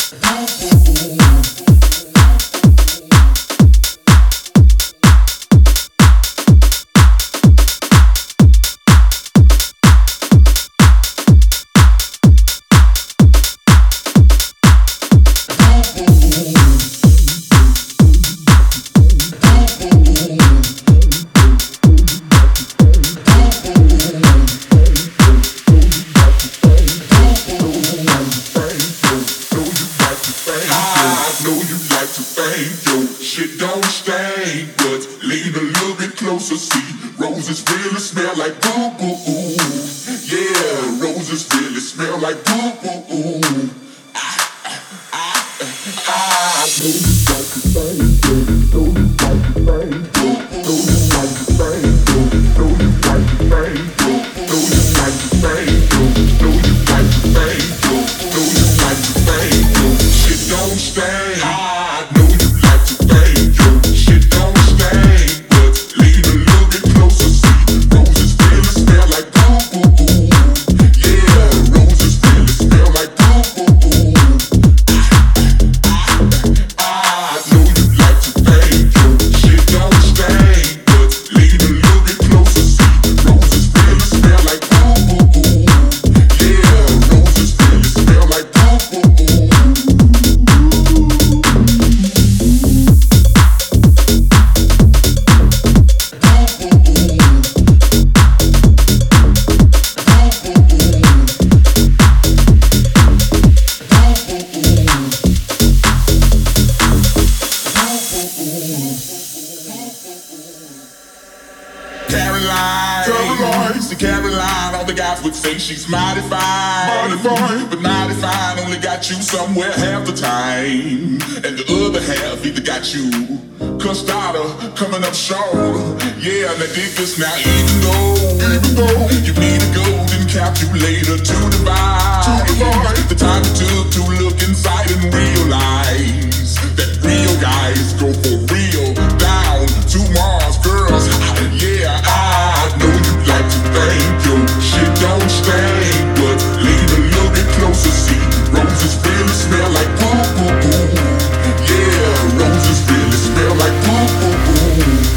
She's mighty fine, but mighty fine only got you somewhere half the time, and the other half either got you cussed out or coming up short. Yeah, now dig this now, even though you need a golden calculator to divide the time it took to look inside and realize that real guys go for real down to Mars, girls. Yeah, I know you like to think your shit don't stink, but lean a little bit closer, see roses really smell like poo poo poo. Yeah, roses really smell like poo poo poo.